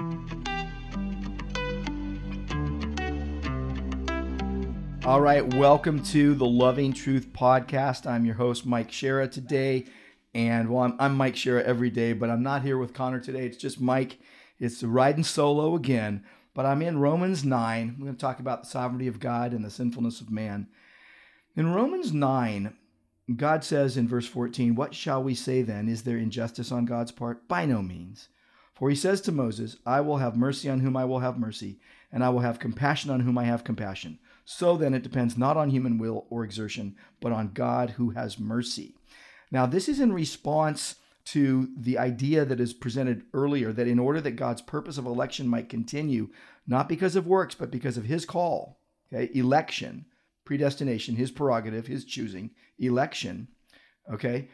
All right, welcome to the Loving Truth Podcast. I'm your host, Mike Shera, today. And well, I'm Mike Shera every day, but I'm not here with Connor today. It's just Mike. It's riding solo again, but I'm in Romans 9. We're going to talk about the sovereignty of God and the sinfulness of man. In Romans 9, God says in verse 14, "What shall we say then? Is there injustice on God's part? By no means. For he says to Moses, I will have mercy on whom I will have mercy, and I will have compassion on whom I have compassion. So then it depends not on human will or exertion, but on God who has mercy." Now, this is in response to the idea that is presented earlier, that in order that God's purpose of election might continue, not because of works, but because of his call, okay, election, predestination, his prerogative, his choosing, election, okay,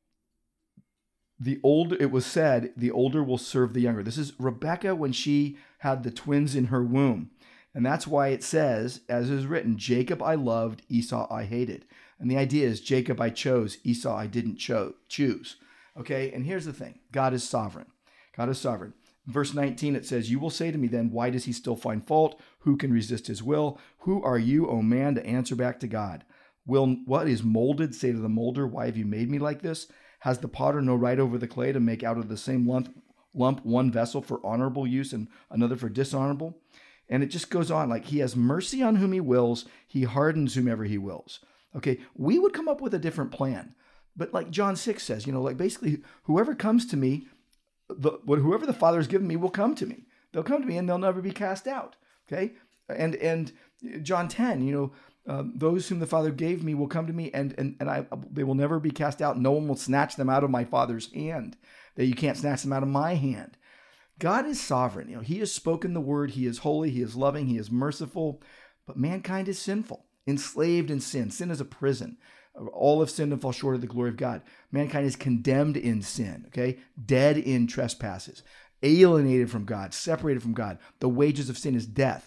it was said, the older will serve the younger. This is Rebekah when she had the twins in her womb. And that's why it says, as is written, Jacob I loved, Esau I hated. And the idea is Jacob I chose, Esau I didn't choose. Okay, and here's the thing. God is sovereign. God is sovereign. Verse 19, it says, "You will say to me then, why does he still find fault? Who can resist his will? Who are you, O man, to answer back to God? Will what is molded say to the molder, why have you made me like this? Has the potter no right over the clay to make out of the same lump one vessel for honorable use and another for dishonorable?" And it just goes on, like he has mercy on whom he wills, he hardens whomever he wills. Okay, we would come up with a different plan. But like John 6 says, like basically whoever comes to me, whoever the Father has given me will come to me. They'll come to me and they'll never be cast out. Okay, and John 10, those whom the Father gave me will come to me, and they will never be cast out. No one will snatch them out of my Father's hand. That you can't snatch them out of my hand. God is sovereign. He has spoken the word. He is holy. He is loving. He is merciful. But mankind is sinful, enslaved in sin. Sin is a prison. All have sinned and fall short of the glory of God. Mankind is condemned in sin, okay? Dead in trespasses, alienated from God, separated from God. The wages of sin is death,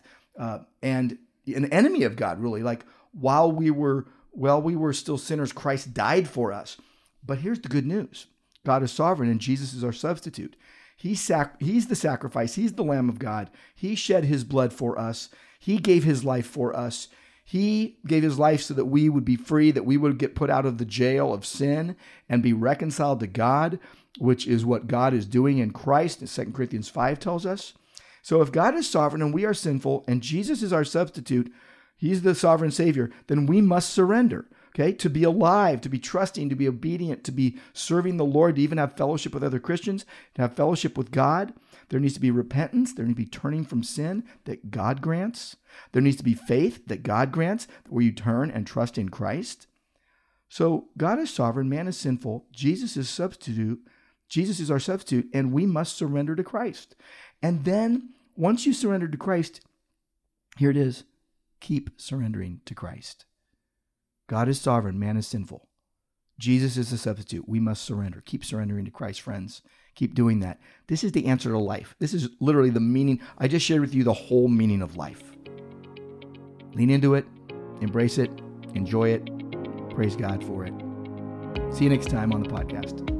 and an enemy of God, really. Like while we were still sinners, Christ died for us. But here's the good news. God is sovereign, and Jesus is our substitute. He's the sacrifice. He's the Lamb of God. He shed his blood for us. He gave his life for us. He gave his life so that we would be free, that we would get put out of the jail of sin and be reconciled to God, which is what God is doing in Christ, as 2 Corinthians 5 tells us. So if God is sovereign and we are sinful and Jesus is our substitute, he's the sovereign Savior, then we must surrender. Okay, to be alive, to be trusting, to be obedient, to be serving the Lord, to even have fellowship with other Christians, to have fellowship with God. There needs to be repentance. There needs to be turning from sin that God grants. There needs to be faith that God grants, where you turn and trust in Christ. So God is sovereign, man is sinful. Jesus is substitute. Jesus is our substitute, and we must surrender to Christ. And then once you surrender to Christ, here it is, keep surrendering to Christ. God is sovereign, man is sinful. Jesus is the substitute. We must surrender. Keep surrendering to Christ, friends. Keep doing that. This is the answer to life. This is literally the meaning. I just shared with you the whole meaning of life. Lean into it, embrace it, enjoy it. Praise God for it. See you next time on the podcast.